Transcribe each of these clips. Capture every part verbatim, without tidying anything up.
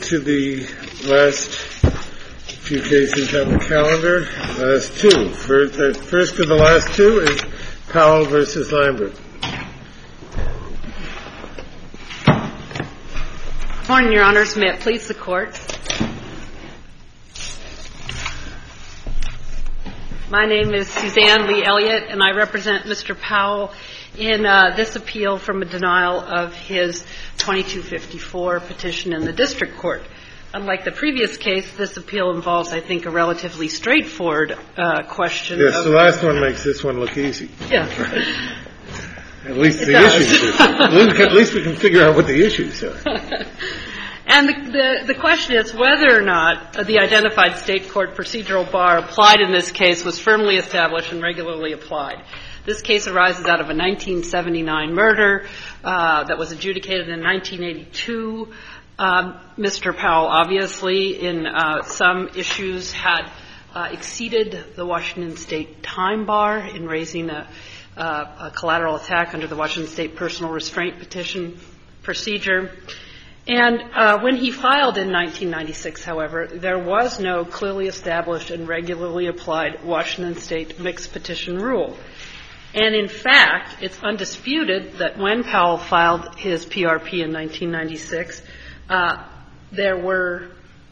to the last few cases on the calendar. Last two. First, uh, first of the last two is Powell versus Lambert. Good morning, Your Honors. May it please the Court. My name is Suzanne Lee Elliott, and I represent Mister Powell in uh, this appeal from a denial of his twenty-two fifty-four petition in the district court. Unlike the previous case, this appeal involves, I think, a relatively straightforward uh, question. Yes, of, the last one makes this one look easy. Yeah. At least It the does. issues are. At least we can figure out what the issues are. And the, the, the question is whether or not the identified state court procedural bar applied in this case was firmly established and regularly applied. This case arises out of a nineteen seventy-nine murder uh, that was adjudicated in nineteen eighty-two. Um, Mister Powell, obviously, in uh, some issues had uh, exceeded the Washington State time bar in raising a, uh, a collateral attack under the Washington State personal restraint petition procedure. And uh, when he filed in nineteen ninety-six, however, there was no clearly established and regularly applied Washington State mixed petition rule. And in fact, it's undisputed that when Powell filed his P R P in nineteen ninety-six, uh, there were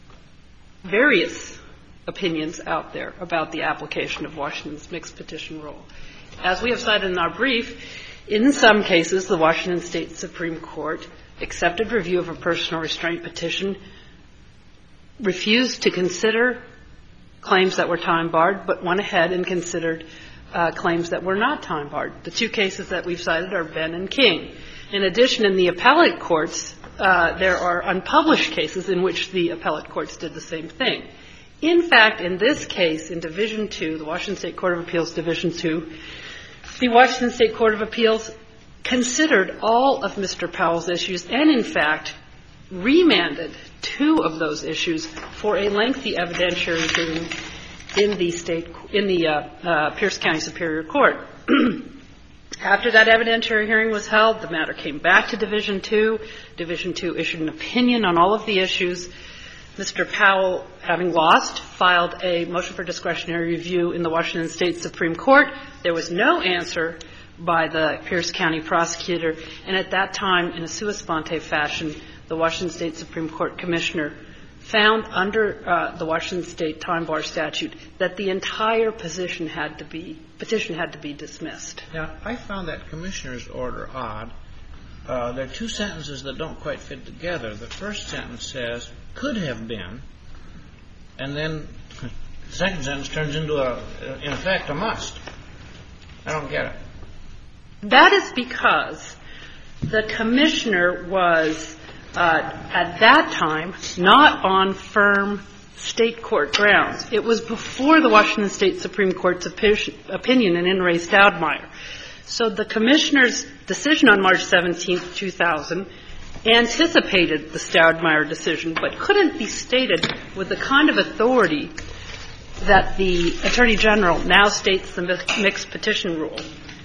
various opinions out there about the application of Washington's mixed petition rule. As we have cited in our brief, in some cases, the Washington State Supreme Court accepted review of a personal restraint petition, refused to consider claims that were time barred, but went ahead and considered uh, claims that were not time barred. The two cases that we've cited are Benn and King. In addition, in the appellate courts, uh, there are unpublished cases in which the appellate courts did the same thing. In fact, in this case, in Division two, the Washington State Court of Appeals Division two, the Washington State Court of Appeals considered all of Mister Powell's issues and, in fact, remanded two of those issues for a lengthy evidentiary hearing in the state, in the uh, uh, Pierce County Superior Court. After that evidentiary hearing was held, the matter came back to Division two. Division two issued an opinion on all of the issues. Mister Powell, having lost, filed a motion for discretionary review in the Washington State Supreme Court. There was no answer by the Pierce County prosecutor, and at that time, in a sua sponte fashion, the Washington State Supreme Court commissioner found under uh, the Washington State time bar statute that the entire position had to be, petition had to be dismissed. Now, I found that commissioner's order odd. Uh, there are two sentences that don't quite fit together. The first sentence says, could have been, and then the second sentence turns into, a, in effect, a must. I don't get it. That is because the commissioner was, uh, at that time, not on firm state court grounds. It was before the Washington State Supreme Court's opinion in In re Stoudemire. So the commissioner's decision on March seventeenth, two thousand, anticipated the Stoudemire decision, but couldn't be stated with the kind of authority that the Attorney General now states the mixed petition rule.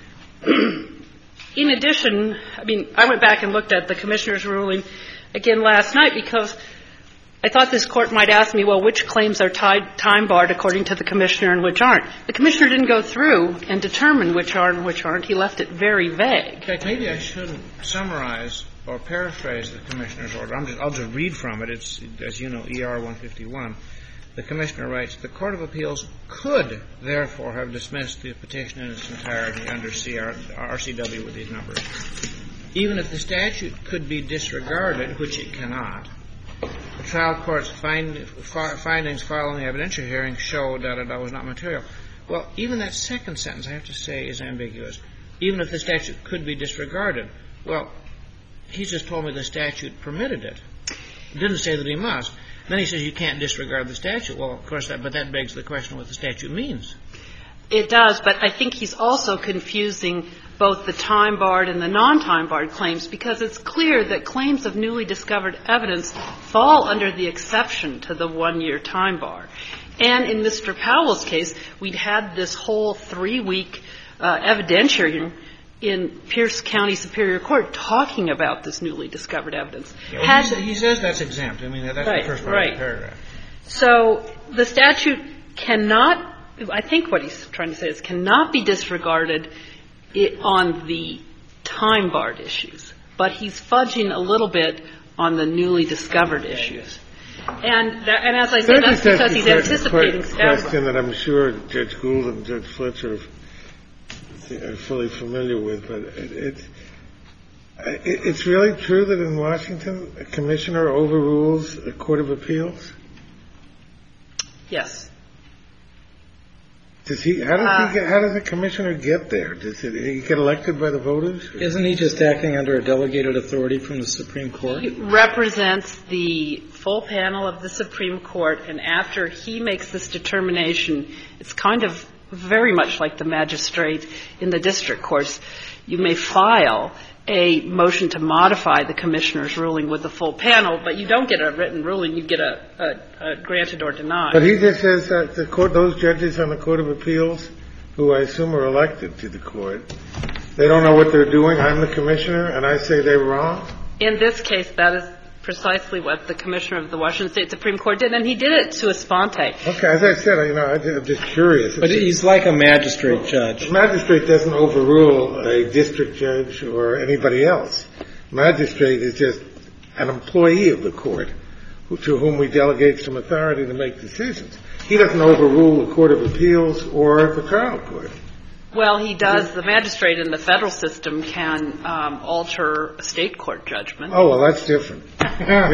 In addition, I mean, I went back and looked at the commissioner's ruling again last night because I thought this court might ask me, well, which claims are tied, time barred according to the commissioner and which aren't. The commissioner didn't go through and determine which are and which aren't. He left it very vague. In fact, maybe I shouldn't summarize or paraphrase the commissioner's order. I'm just, I'll just read from it. It's, as you know, E R one fifty-one. The commissioner writes, the Court of Appeals could, therefore, have dismissed the petition in its entirety under C R, R C W with these numbers. Even if the statute could be disregarded, which it cannot, the trial court's find, findings following the evidentiary hearing show that it was not material. Well, even that second sentence, I have to say, is ambiguous. Even if the statute could be disregarded. Well, he's just told me the statute permitted it. It didn't say that he must. Then he says you can't disregard the statute. Well, of course, that, but that begs the question of what the statute means. It does, but I think he's also confusing both the time-barred and the non-time-barred claims because it's clear that claims of newly discovered evidence fall under the exception to the one-year time bar. And in Mister Powell's case, we'd had this whole three-week uh, evidentiary in Pierce County Superior Court talking about this newly discovered evidence. Yeah, well, Had, he, he says that's exempt. I mean, that's right, the first part right. of the paragraph. So the statute cannot, I think what he's trying to say is cannot be disregarded it, on the time-barred issues, but he's fudging a little bit on the newly discovered issues. And, that, and as I said, that's because he's anticipating a question that I'm sure Judge Gould and Judge Fletcher are fully familiar with, but it, it's, it, it's really true that in Washington a commissioner overrules a court of appeals? Yes. Does he? How does uh, he get? How does a commissioner get there? Does it, he get elected by the voters? Or? Isn't he just acting under a delegated authority from the Supreme Court? He represents the full panel of the Supreme Court, and after he makes this determination, it's kind of very much like the magistrate in the district courts. You may file a motion to modify the commissioner's ruling with the full panel, but you don't get a written ruling. You get a, a, a granted or denied. But he just says that the court, those judges on the Court of Appeals, who I assume are elected to the court, they don't know what they're doing. I'm the commissioner, and I say they're wrong? In this case, that is precisely what the commissioner of the Washington State Supreme Court did, and he did it sua sponte. Okay, as I said, you know, I'm just curious. But he's like a magistrate judge. The magistrate doesn't overrule a district judge or anybody else. Magistrate is just an employee of the court who, to whom we delegate some authority to make decisions. He doesn't overrule the Court of Appeals or the trial court. Well, he does. The magistrate in the federal system can um, alter a state court judgment. Oh, well, that's different. Yeah.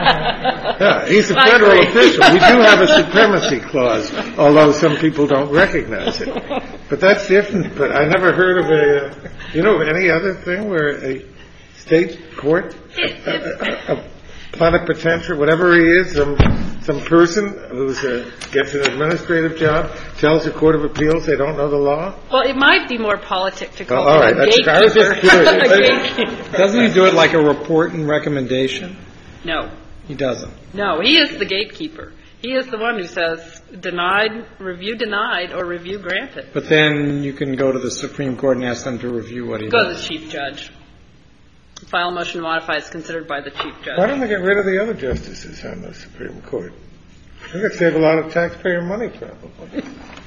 Yeah, he's a federal official. We do have a supremacy clause, although some people don't recognize it. But that's different. But I never heard of a, uh, you know, any other thing where a state court, a, a, a plenipotentiary, whatever he is, some some person who uh, gets an administrative job, tells the Court of Appeals they don't know the law? Well, it might be more politic to call well, all him right. a gatekeeper. I was just curious. A gatekeeper. Doesn't he do it like a report and recommendation? No. He doesn't. No, he is the gatekeeper. He is the one who says denied, review denied, or review granted. But then you can go to the Supreme Court and ask them to review what he Go does. to the chief judge. File a motion to modify is considered by the chief judge. Why don't they get rid of the other justices on the Supreme Court? They could save a lot of taxpayer money, probably.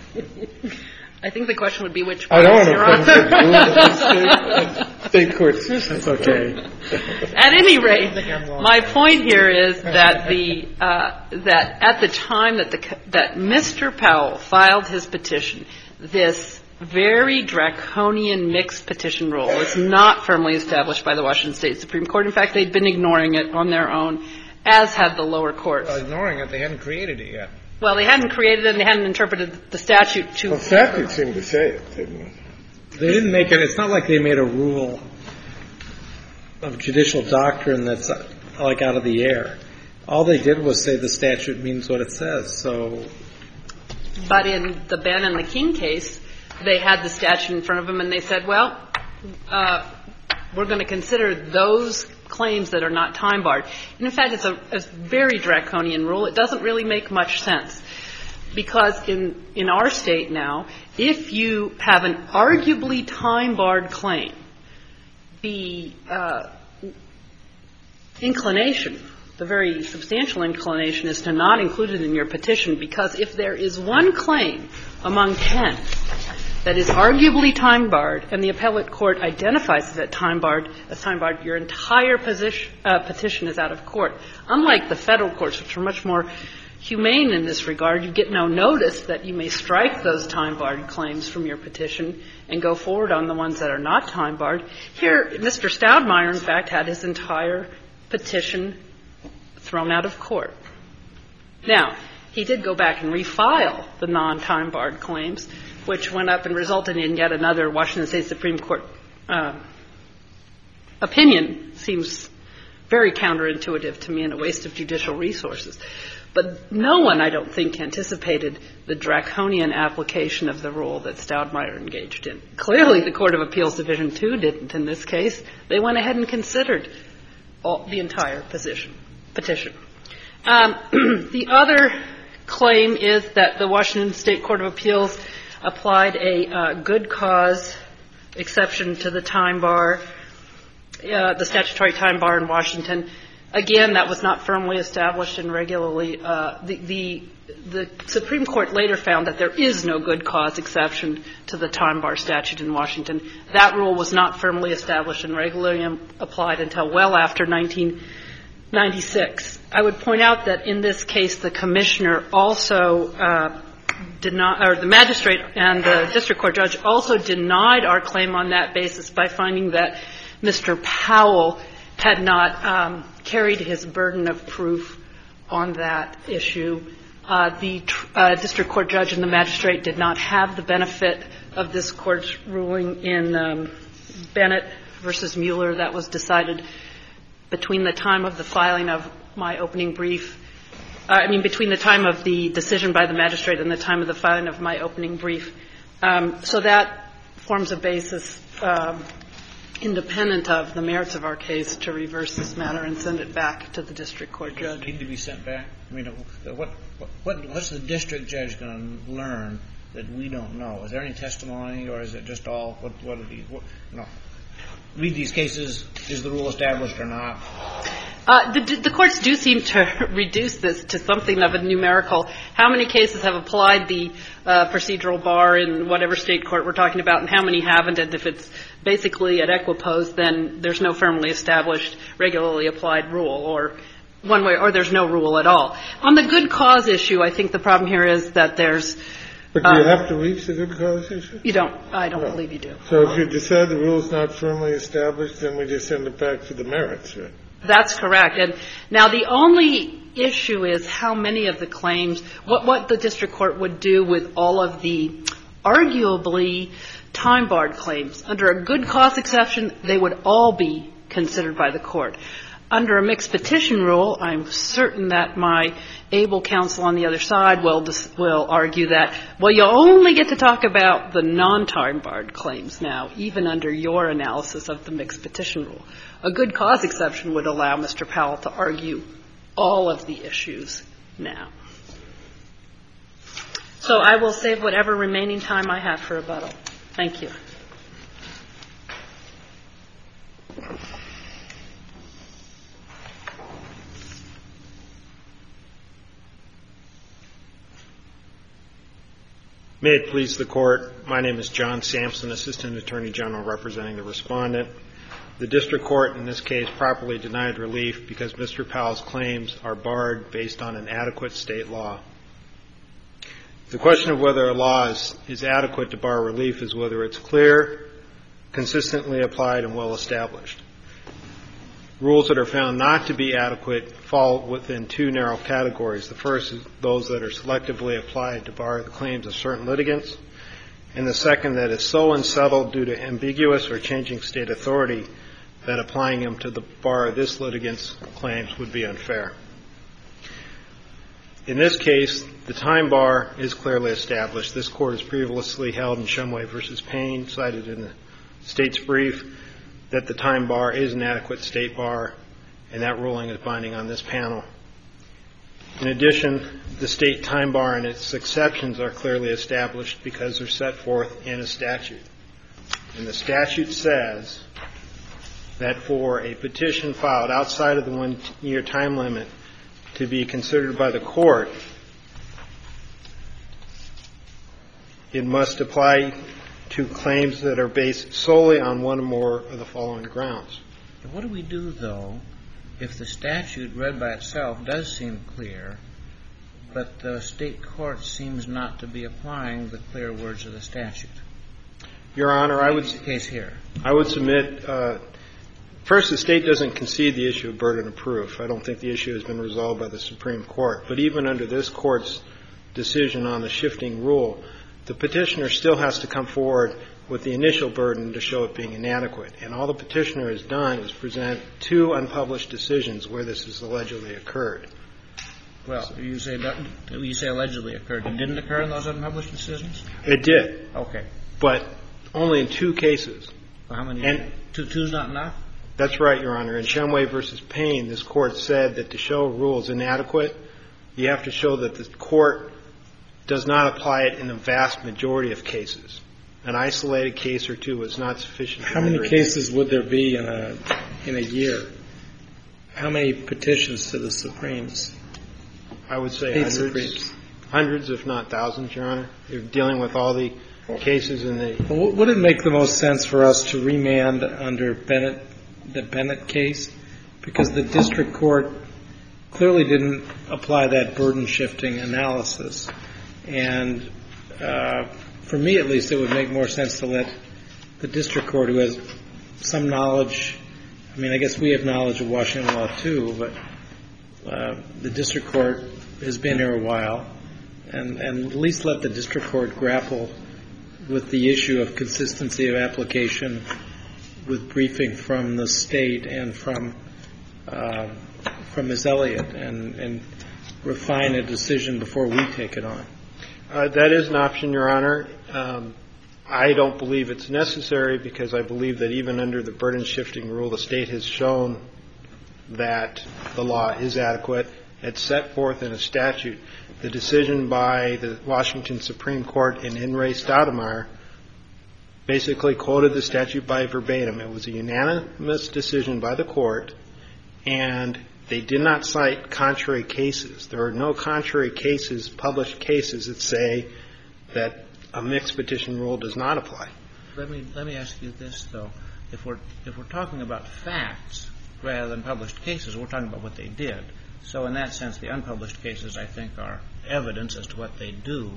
I think the question would be which I don't you're want to on. state, state court system. That's okay. At any rate, my point here is that the uh, that at the time that the that Mister Powell filed his petition, this very draconian mixed petition rule was not firmly established by the Washington State Supreme Court. In fact, they'd been ignoring it on their own, as had the lower courts. Well, ignoring it, they hadn't created it yet. Well, they hadn't created it and they hadn't interpreted the statute to. Well, statute seemed to say it, didn't it? They didn't make it. It's not like they made a rule of judicial doctrine that's uh, like out of the air. All they did was say the statute means what it says. So. But in the Ben and the King case, they had the statute in front of them and they said, well, uh, we're going to consider those claims that are not time barred. And in fact, it's a, a very draconian rule. It doesn't really make much sense. Because in, in our state now, if you have an arguably time-barred claim, the uh, inclination, the very substantial inclination, is to not include it in your petition, because if there is one claim among ten that is arguably time-barred and the appellate court identifies it as time-barred, as time-barred, your entire position, uh, petition is out of court. Unlike the federal courts, which are much more humane in this regard, you get no notice that you may strike those time-barred claims from your petition and go forward on the ones that are not time-barred. Here, Mister Stoudemire, in fact, had his entire petition thrown out of court. Now, he did go back and refile the non-time-barred claims, which went up and resulted in yet another Washington State Supreme Court uh, opinion. Seems very counterintuitive to me and a waste of judicial resources. But no one, I don't think, anticipated the draconian application of the rule that Stoudemire engaged in. Clearly, the Court of Appeals Division two didn't in this case. They went ahead and considered all, the entire position, petition. Um, the other claim is that the Washington State Court of Appeals applied a uh, good cause exception to the time bar, uh, the statutory time bar in Washington. Again, that was not firmly established and regularly. Uh, the, the, the Supreme Court later found that there is no good cause exception to the time bar statute in Washington. That rule was not firmly established and regularly applied until well after nineteen ninety-six. I would point out that in this case, the commissioner also uh, did not, or the magistrate and the district court judge also denied our claim on that basis by finding that Mister Powell had not um, carried his burden of proof on that issue. Uh, the uh, district court judge and the magistrate did not have the benefit of this court's ruling in um, Bennett versus Mueller that was decided between the time of the filing of my opening brief, uh, I mean, between the time of the decision by the magistrate and the time of the filing of my opening brief. Um, so that forms a basis um, independent of the merits of our case to reverse this matter and send it back to the district court judge. Does it need to be sent back? I mean, what, what, what's the district judge going to learn that we don't know? Is there any testimony, or is it just all, what, what are these, what, no. Read these cases, is the rule established or not? Uh, the, the courts do seem to reduce this to something of a numerical. How many cases have applied the uh, procedural bar in whatever state court we're talking about, and how many haven't? And if it's basically at equipoise, then there's no firmly established, regularly applied rule, or one way, or there's no rule at all. On the good cause issue, I think the problem here is that there's But do you uh, have to reach the good cause issue? You don't. I don't no. believe you do. So if you decide the rule is not firmly established, then we just send it back to the merits, right? That's correct. And now the only issue is how many of the claims, what, what the district court would do with all of the arguably time-barred claims. Under a good cause exception, they would all be considered by the court. Under a mixed petition rule, I'm certain that my able counsel on the other side will dis- will argue that, well, you only get to talk about the non-time barred claims now, even under your analysis of the mixed petition rule. A good cause exception would allow Mister Powell to argue all of the issues now. So I will save whatever remaining time I have for rebuttal. Thank you. May it please the Court, my name is John Sampson, Assistant Attorney General representing the respondent. The district court in this case properly denied relief because Mister Powell's claims are barred based on an adequate state law. The question of whether a law is, is adequate to bar relief is whether it's clear, consistently applied, and well established. Rules that are found not to be adequate fall within two narrow categories. The first is those that are selectively applied to bar the claims of certain litigants, and the second that is so unsettled due to ambiguous or changing state authority that applying them to the bar of this litigant's claims would be unfair. In this case, the time bar is clearly established. This Court has previously held in Shumway v. Payne, cited in the State's brief, that the time bar is an adequate state bar, and that ruling is binding on this panel. In addition, the state time bar and its exceptions are clearly established because they're set forth in a statute. And the statute says that for a petition filed outside of the one-year time limit to be considered by the court, it must apply to claims that are based solely on one or more of the following grounds. What do we do, though, if the statute read by itself does seem clear, but the state court seems not to be applying the clear words of the statute? Your Honor, I would, the case here. I would submit, uh, first, the state doesn't concede the issue of burden of proof. I don't think the issue has been resolved by the Supreme Court. But even under this Court's decision on the shifting rule, the petitioner still has to come forward with the initial burden to show it being inadequate. And all the petitioner has done is present two unpublished decisions where this has allegedly occurred. Well, so, you say you say allegedly occurred. It didn't occur in those unpublished decisions? It did. Okay. But only in two cases. Well, how many? And two, two's not enough? That's right, Your Honor. In Shumway v. Payne, this Court said that to show a rule is inadequate, you have to show that the court does not apply it in the vast majority of cases. an isolated case or two was not sufficient. How many cases would there be in a in a year? How many petitions to the Supremes? I would say Eight hundreds, Supremes. hundreds, if not thousands, Your Honor. You're dealing with all the cases in the. Well, would it make the most sense for us to remand under Bennett, the Bennett case, because the district court clearly didn't apply that burden shifting analysis, and uh, for me at least, it would make more sense to let the district court, who has some knowledge. I mean, I guess we have knowledge of Washington law too, but uh, the district court has been here a while, and, and at least let the district court grapple with the issue of consistency of application with briefing from the state and from uh, from Miz Elliott, and, and refine a decision before we take it on. Uh, that is an option, Your Honor. Um, I don't believe it's necessary because I believe that even under the burden shifting rule, the state has shown that the law is adequate. It's set forth in a statute. The decision by the Washington Supreme Court in In re Stoudemire basically quoted the statute by verbatim. It was a unanimous decision by the court, and they did not cite contrary cases. There are no contrary cases, published cases, that say that a mixed petition rule does not apply. Let me let me ask you this though: if we're if we're talking about facts rather than published cases, we're talking about what they did. So in that sense, the unpublished cases, I think, are evidence as to what they do.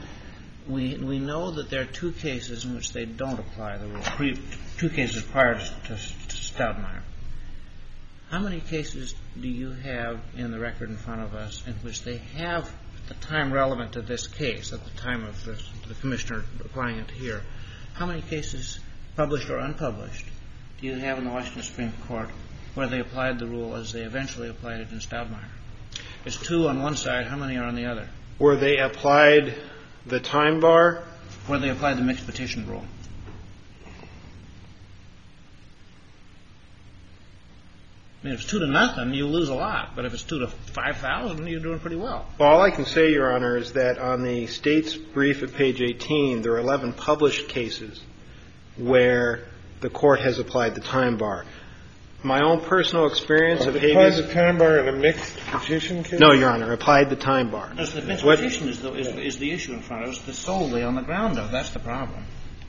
We we know that there are two cases in which they don't apply the rule. Pre, two cases prior to, to, to Stoudemire. How many cases do you have in the record in front of us in which they have, at the time relevant to this case, at the time of the, the commissioner applying it here, how many cases, published or unpublished, do you have in the Washington Supreme Court where they applied the rule as they eventually applied it in Stoudemire? There's two on one side. How many are on the other? Where they applied the time bar? Where they applied the mixed petition rule. I mean, if it's two to nothing, you lose a lot. But if it's two to five thousand, you're doing pretty well. Well, all I can say, Your Honor, is that on the state's brief at page eighteen, there are eleven published cases where the court has applied the time bar. My own personal experience of habeas. Applied the time bar in a mixed petition case? No, Your Honor, applied the time bar. No, so the mixed What? petition is the, is, is the issue in front of us. It's solely on the ground of. That's the problem.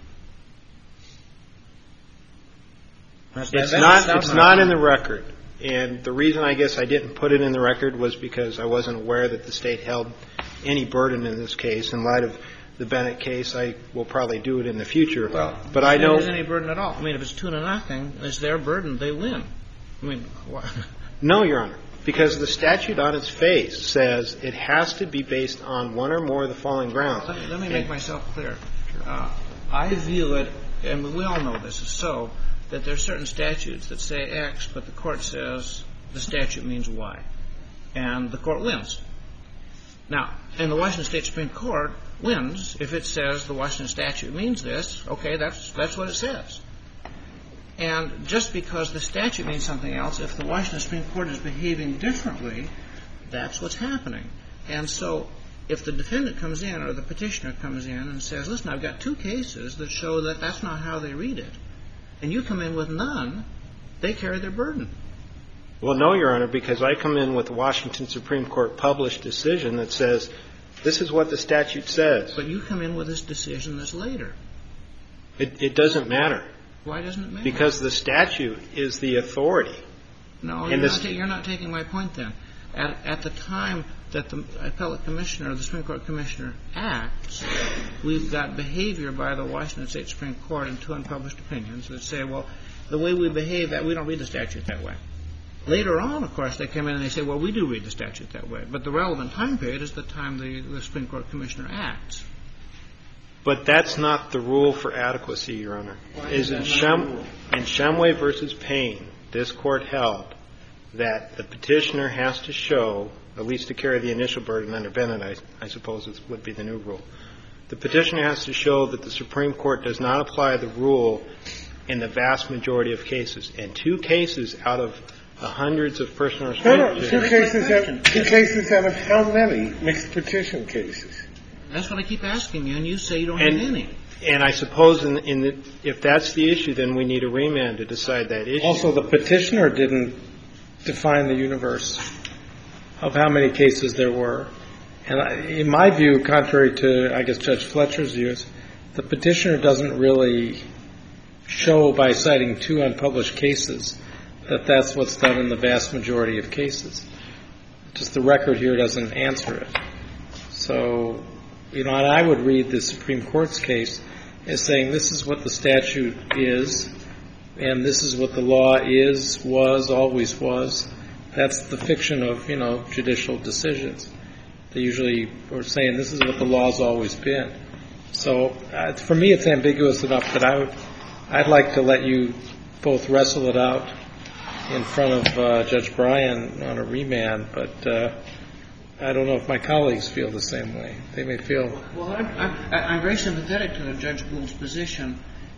That's, It's that's not. It's not in the record. And the reason I guess I didn't put it in the record was because I wasn't aware that the state held any burden in this case. In light of the Bennett case, I will probably do it in the future. Well, but I know there's any burden at all. I mean, if it's two to nothing, it's their burden. They win. I mean, what? No, Your Honor, because the statute on its face says it has to be based on one or more of the following grounds. Let me, let me make myself clear. Uh, I view it, and we all know this is so, that there are certain statutes that say X, but the court says the statute means Y. And the court wins. Now, and the Washington State Supreme Court wins if it says the Washington statute means this. Okay, that's that's what it says. And just because the statute means something else, if the Washington Supreme Court is behaving differently, that's what's happening. And so if the defendant comes in or the petitioner comes in and says, listen, I've got two cases that show that that's not how they read it, and you come in with none, they carry their burden. Well, no, Your Honor, because I come in with the Washington Supreme Court published decision that says this is what the statute says. But you come in with this decision that's later. It, it doesn't matter. Why doesn't it matter? Because the statute is the authority. No, And you're this- not, ta- you're not taking my point then. At, at the time that the appellate commissioner, the Supreme Court commissioner acts, we've got behavior by the Washington State Supreme Court in two unpublished opinions that say, well, the way we behave, that we don't read the statute that way. Later on, of course, they come in and they say, well, we do read the statute that way. But the relevant time period is the time the, the Supreme Court commissioner acts. But that's not the rule for adequacy, Your Honor. Why is is in, that Shem, not the rule? in Shumway versus Payne, this court held that the petitioner has to show, at least to carry the initial burden under Bennett, I, I suppose it would be the new rule. The petitioner has to show that the Supreme Court does not apply the rule in the vast majority of cases. And two cases out of the hundreds of personal No, no, restraint two cases, out, two cases out of how many mixed petition cases? That's what I keep asking you, and you say you don't And- have any. And I suppose in, in the, if that's the issue, then we need a remand to decide that issue. Also, the petitioner didn't define the universe of how many cases there were. And I, in my view, contrary to, I guess, Judge Fletcher's views, the petitioner doesn't really show by citing two unpublished cases that that's what's done in the vast majority of cases. Just the record here doesn't answer it. So, you know, and I would read the Supreme Court's case as saying this is what the statute is, and this is what the law is, was, always was. That's the fiction of, you know, judicial decisions. They usually are saying this is what the law's always been. So uh, for me, it's ambiguous enough that I would, I'd like to let you both wrestle it out in front of uh, Judge Bryan on a remand, but uh, I don't know if my colleagues feel the same way. They may feel. Well, I'm, I'm, I'm very sympathetic to Judge Gould's position.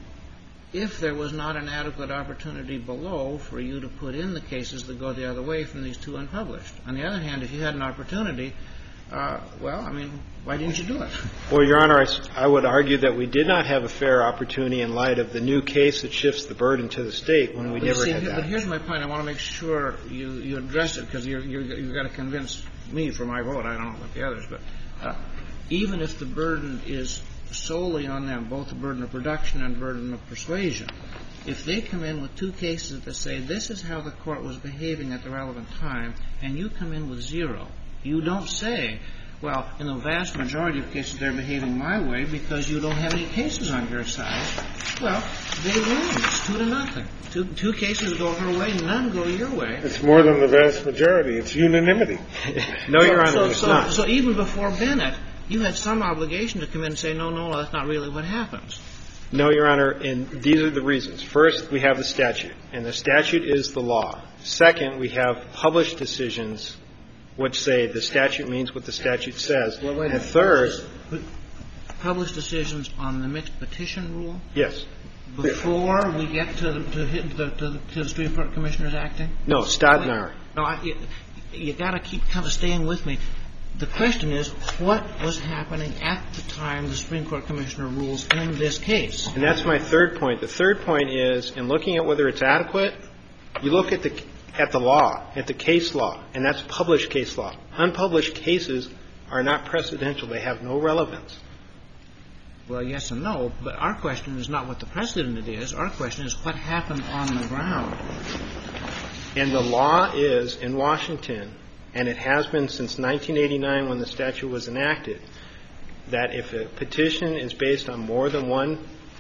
If there was not an adequate opportunity below for you to put in the cases that go the other way from these two unpublished. On the other hand, if you had an opportunity, uh, well, I mean, why didn't you do it? Well, Your Honor, I, I would argue that we did not have a fair opportunity in light of the new case that shifts the burden to the state when we but never see, had that. But here's my point. I want to make sure you, you address it because you're, you're, you've got to convince me for my vote. I don't know about the others. But uh, even if the burden is solely on them, both the burden of production and burden of persuasion, if they come in with two cases that say this is how the court was behaving at the relevant time, and you come in with zero, you don't say, well, in the vast majority of cases they're behaving my way because you don't have any cases on your side. Well, they win. It's two to nothing. Two, two cases go her way, none go your way. It's more than the vast majority. It's unanimity. No, Your Honor, so, it's so, not. So even before Bennett, you had some obligation to come in and say, no, no, that's not really what happens. No, Your Honor, and these are the reasons. First, we have the statute, and the statute is the law. Second, we have published decisions which say the statute means what the statute says. Well, wait, and third, published decisions on the mixed petition rule? Yes. Before we get to the, to, hit the, to, the, to the Supreme Court commissioners acting? No, Stadner. No, I, you, you got to keep kind of staying with me. The question is, what was happening at the time the Supreme Court commissioner rules in this case? And that's my third point. The third point is, in looking at whether it's adequate, you look at the at the law, at the case law, and that's published case law. Unpublished cases are not precedential. They have no relevance. Well, yes and no, but our question is not what the precedent is. Our question is what happened on the ground. And the law is, in Washington, and it has been since nineteen eighty-nine when the statute was enacted, that if a petition is based on more than one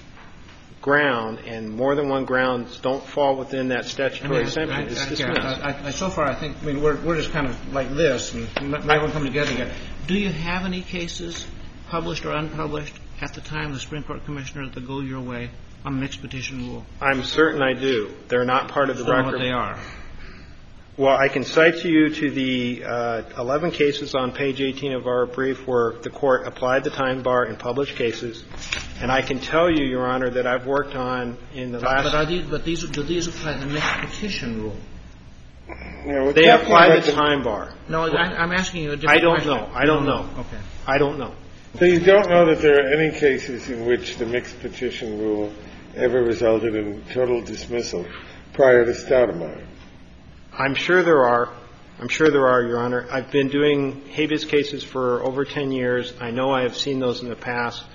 ground and more than one grounds don't fall within that statutory exemption, it's dismissed. I, I, I, so far, I think, I mean, we're, we're just kind of like this, and not going to come together again. Do you have any cases, published or unpublished, at the time the Supreme Court commissioner that go your way on the mixed petition rule? I'm certain I do. They're not part of the Tell me record. what they are. Well, I can cite to you to the uh, eleven cases on page eighteen of our brief where the Court applied the time bar in published cases. And I can tell you, Your Honor, that I've worked on in the last... But, are these, but these, do these apply the mixed petition rule? Yeah, they apply the time bar. No, I, I'm asking you a different I don't question. know. I don't know. Okay. I don't know. So you don't know that there are any cases in which the mixed petition rule ever resulted in total dismissal prior to Stoudemire? I'm sure there are. I'm sure there are, Your Honor. I've been doing habeas cases for over ten years. I know I have seen those in the past.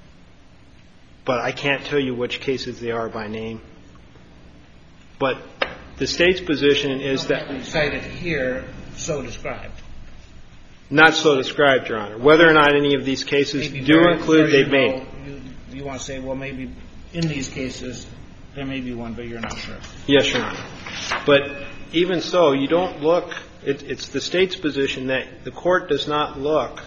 But I can't tell you which cases they are by name. But the State's position is that... You cited here, so described. Not so described, Your Honor. Whether or not any of these cases Maybe do very, include, very they've made. low, you, you want to say, well, maybe in these cases there may be one, but you're not sure. Yes, Your Honor. But even so, you don't look... It, it's the State's position that the Court does not look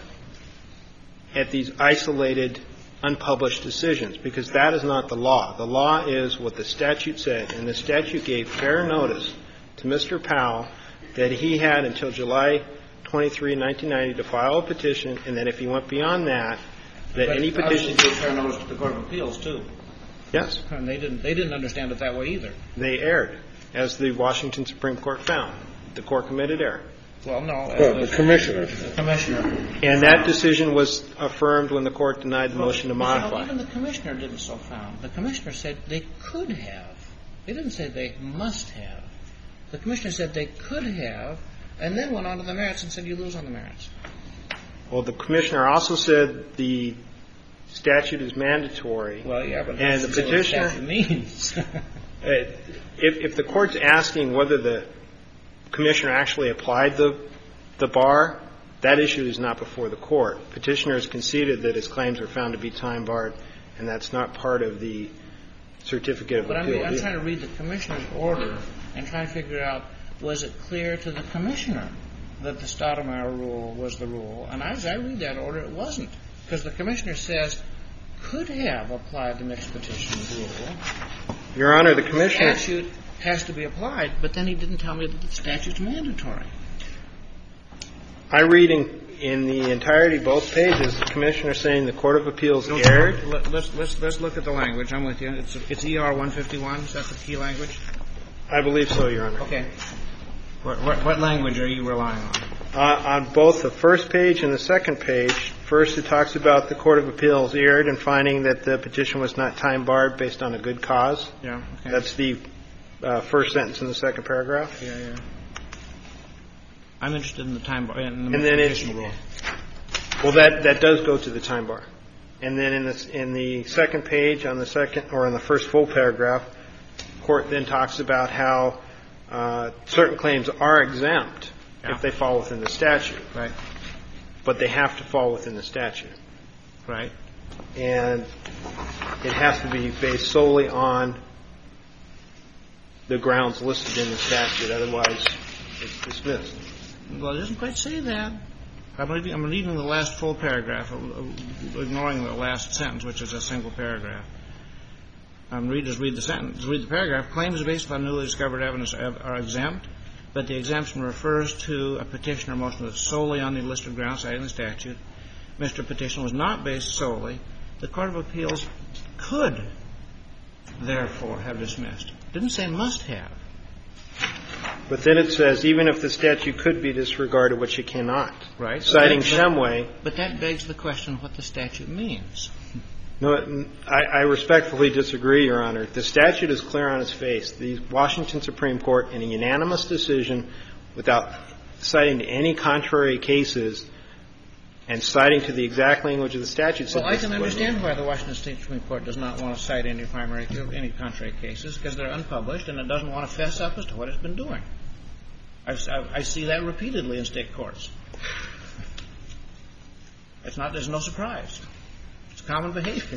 at these isolated, unpublished decisions, because that is not the law. The law is what the statute said, and the statute gave fair notice to Mister Powell that he had until July twenty-third, nineteen ninety to file a petition, and that if he went beyond that, that but any petition... gave fair notice to the Court of Appeals, too. Yes. And they didn't, they didn't understand it that way either. They erred, as the Washington Supreme Court found. The Court committed error. Well, no. Well, the commissioner. The commissioner. And that decision was affirmed when the court denied the well, motion to you modify. know, even the commissioner didn't so found. The commissioner said they could have. They didn't say they must have. The commissioner said they could have, and then went on to the merits and said you lose on the merits. Well, the commissioner also said the statute is mandatory. Well, yeah, but and the petitioner what the statute means. if, if the court's asking whether the commissioner actually applied the the bar, that issue is not before the court. Petitioner has conceded that his claims were found to be time barred, and that's not part of the certificate of but appeal. I'm, I'm trying to read the commissioner's order and try to figure out, was it clear to the commissioner that the Stoudemire rule was the rule? And as I read that order, it wasn't. Because the commissioner says could have applied the mixed petition rule. Your Honor, the commissioner... The statute has to be applied, but then he didn't tell me that the statute's mandatory. I read in, in the entirety of both pages the commissioner saying the Court of Appeals erred. Let, let's, let's, let's look at the language. I'm with you. It's, it's E R one fifty-one. Is that the key language? I believe so, Your Honor. Okay. What, what, what language are you relying on? Uh, on both the first page and the second page, first it talks about the Court of Appeals erred in finding that the petition was not time barred based on a good cause. Yeah. Okay. That's the uh, first sentence in the second paragraph. Yeah, yeah. I'm interested in the time bar, in the and then petition rule. Well, that, that does go to the time bar. And then in the, in the second page on the second, or in the first full paragraph, the court then talks about how uh, certain claims are exempt yeah. if they fall within the statute. Right. But they have to fall within the statute. Right. And it has to be based solely on the grounds listed in the statute. Otherwise, it's dismissed. Well, it doesn't quite say that. I'm reading, I'm reading the last full paragraph, ignoring the last sentence, which is a single paragraph. Um, read, just read the sentence. Read the paragraph. Claims based upon newly discovered evidence are exempt, but the exemption refers to a petition or motion that's solely on the listed grounds cited in the statute. Mister Petition was not based solely. The Court of Appeals could, therefore, have dismissed. Didn't say must have. But then it says even if the statute could be disregarded, which it cannot. Right. Citing but, Shumway. But that begs the question what the statute means. No, I, I respectfully disagree, Your Honor. The statute is clear on its face. The Washington Supreme Court, in a unanimous decision, without citing any contrary cases and citing to the exact language of the statute, said well, I this can is understand why the Washington State Supreme Court does not want to cite any primary, any contrary cases, because they're unpublished and it doesn't want to fess up as to what it's been doing. I, I, I see that repeatedly in state courts. It's not, there's no surprise. It's common behavior.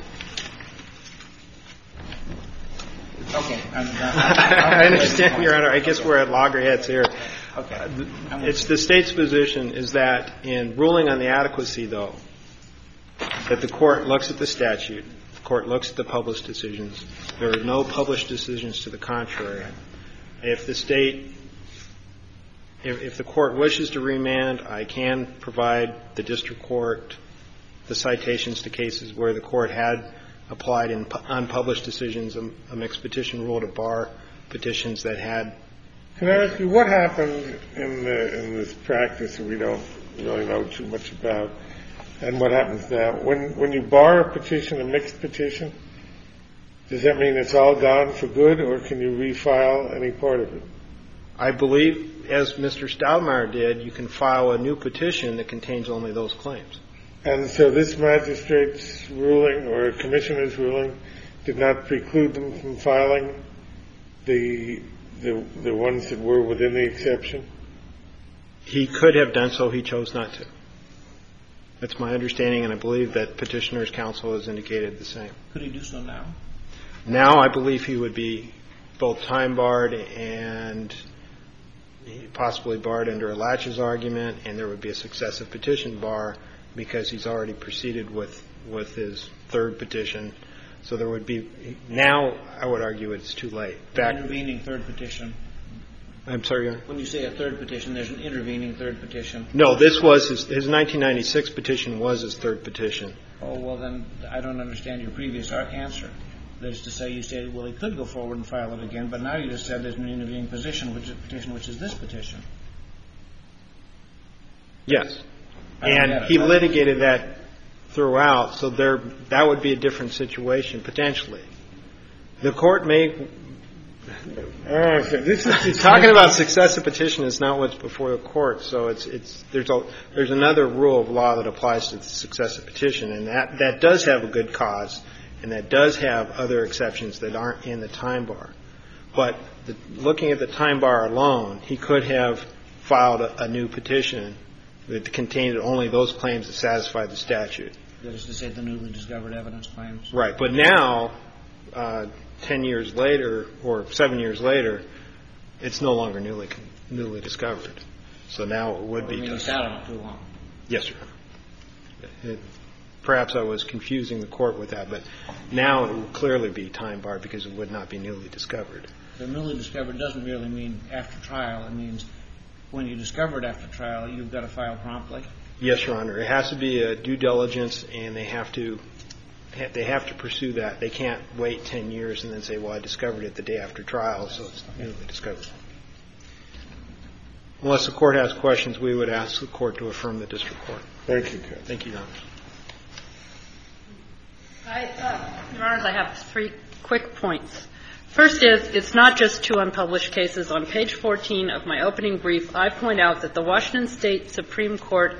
Okay. I'm, I'm, I understand, Your Honor. I guess we're at loggerheads here. Okay. It's the State's position is that in ruling on the adequacy, though, that the Court looks at the statute, the Court looks at the published decisions. There are no published decisions to the contrary. If the State If, if the Court wishes to remand, I can provide the district court the citations to cases where the Court had applied in unpublished decisions a, a mixed petition rule to bar petitions that had. Can I ask you what happened in the in this practice that we don't really know too much about, and what happens now when when you bar a petition, a mixed petition? Does that mean it's all gone for good, or can you refile any part of it? I believe, as Mister Stoudemire did, you can file a new petition that contains only those claims. And so this magistrate's ruling or commissioner's ruling did not preclude them from filing the the the ones that were within the exception? He could have done so. He chose not to. That's my understanding, and I believe that Petitioner's counsel has indicated the same. Could he do so now? Now I believe he would be both time barred and possibly barred under a laches argument, and there would be a successive petition bar because he's already proceeded with with his third petition. So there would be now I would argue it's too late. Back intervening third petition. I'm sorry, Your Honor? When you say a third petition, there's an intervening third petition. No, this was his, his nineteen ninety-six petition was his third petition. Oh, well, then I don't understand your previous answer. That is to say, you said, well, he could go forward and file it again, but now you just said there's an intervening position, which is petition, which is this petition. Yes. And he litigated that throughout, so there that would be a different situation, potentially. The court may... Oh, so this is talking about successive petition is not what's before the court, so it's it's there's a there's another rule of law that applies to the successive petition, and that that does have a good cause, and that does have other exceptions that aren't in the time bar. But the, looking at the time bar alone, he could have filed a, a new petition that contained only those claims that satisfied the statute. That is to say, the newly discovered evidence claims. Right, but now. Uh, Ten years later, or seven years later, it's no longer newly newly discovered. So now it would well, be. You mean he sat on it too long? Yes, sir. It, perhaps I was confusing the court with that, but now it will clearly be time barred because it would not be newly discovered. The newly discovered doesn't really mean after trial. It means when you discover it after trial, you've got to file promptly. Yes, Your Honor. It has to be a due diligence, and they have to. They have to pursue that. They can't wait ten years and then say, well, I discovered it the day after trial, so it's newly discovered. Unless the court has questions, we would ask the court to affirm the district court. Thank you, Ken. Thank you, Your Honor. I, uh, Your Honors, I have three quick points. First is, it's not just two unpublished cases. On page fourteen of my opening brief, I point out that the Washington State Supreme Court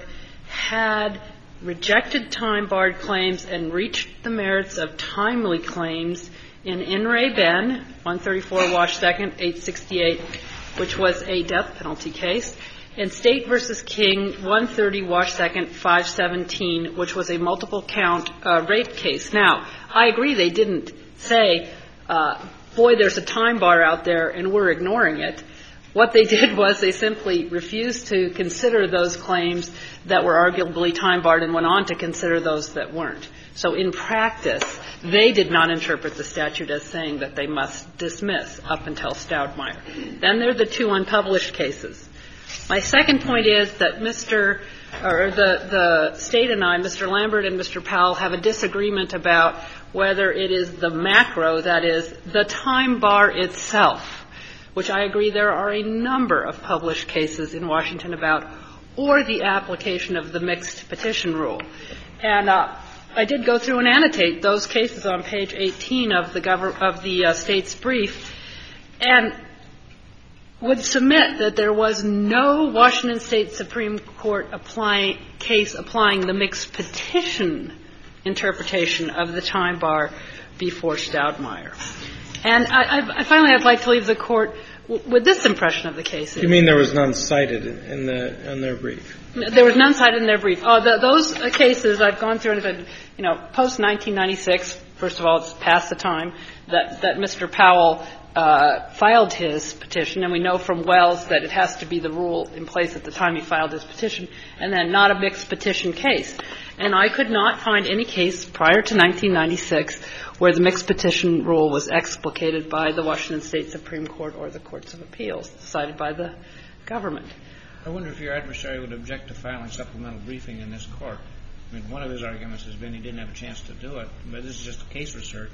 had rejected time-barred claims and reached the merits of timely claims in In Re Ben, one thirty-four Wash second, eight sixty-eight, which was a death penalty case, and State versus King, one thirty Wash second, five seventeen, which was a multiple-count uh, rape case. Now, I agree they didn't say, uh, boy, there's a time bar out there and we're ignoring it. What they did was they simply refused to consider those claims that were arguably time-barred and went on to consider those that weren't. So in practice, they did not interpret the statute as saying that they must dismiss up until Stoudemire. Then there are the two unpublished cases. My second point is that Mister or the, the State and I, Mister Lambert and Mister Powell, have a disagreement about whether it is the macro, that is, the time bar itself, which I agree there are a number of published cases in Washington about, or the application of the mixed petition rule. And uh, I did go through and annotate those cases on page eighteen of the gover- of the uh, State's brief, and would submit that there was no Washington State Supreme Court apply- case applying the mixed petition interpretation of the time bar before Stoudemire. And I, I, finally, I'd like to leave the Court w- with this impression of the case. You mean there was none cited in the in their brief? There was none cited in their brief. Oh, the, those uh, cases I've gone through and said, you know, post nineteen ninety-six. First of all, it's past the time that that Mister Powell uh, filed his petition, and we know from Wells that it has to be the rule in place at the time he filed his petition, and then not a mixed petition case. And I could not find any case prior to nineteen ninety-six where the mixed petition rule was explicated by the Washington State Supreme Court or the Courts of Appeals, decided by the government. I wonder if your adversary would object to filing supplemental briefing in this court. I mean, one of his arguments has been he didn't have a chance to do it, but this is just a case research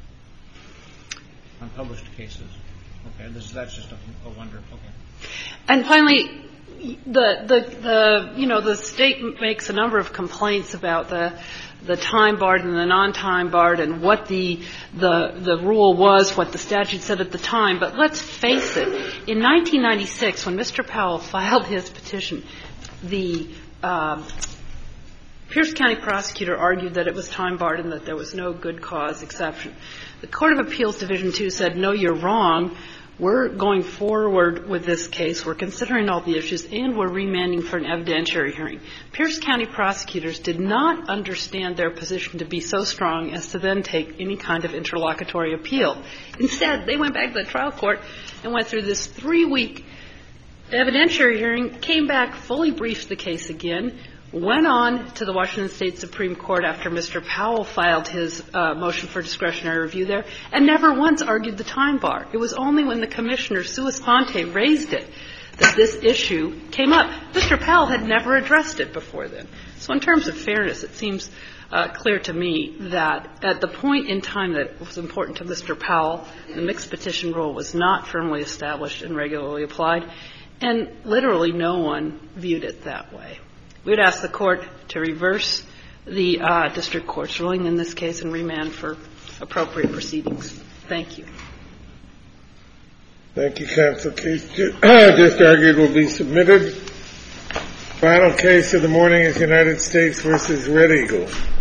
on published cases. Okay, this, that's just a, a wonder. Okay. And finally, the, the, the, you know, the State makes a number of complaints about the the time barred and the non-time barred and what the, the, the rule was, what the statute said at the time. But let's face it, in nineteen ninety-six, when Mister Powell filed his petition, the um, Pierce County prosecutor argued that it was time barred and that there was no good cause exception. The Court of Appeals Division two said, no, you're wrong. We're going forward with this case. We're considering all the issues, and we're remanding for an evidentiary hearing. Pierce County prosecutors did not understand their position to be so strong as to then take any kind of interlocutory appeal. Instead, they went back to the trial court and went through this three-week evidentiary hearing, came back, fully briefed the case again, went on to the Washington State Supreme Court after Mister Powell filed his uh, motion for discretionary review there, and never once argued the time bar. It was only when the commissioner, sua sponte, raised it that this issue came up. Mister Powell had never addressed it before then. So in terms of fairness, it seems uh, clear to me that at the point in time that it was important to Mister Powell, the mixed petition rule was not firmly established and regularly applied, and literally no one viewed it that way. We would ask the Court to reverse the uh, district court's ruling in this case and remand for appropriate proceedings. Thank you. Thank you, counsel. Case just argued will be submitted. Final case of the morning is United States versus Red Eagle.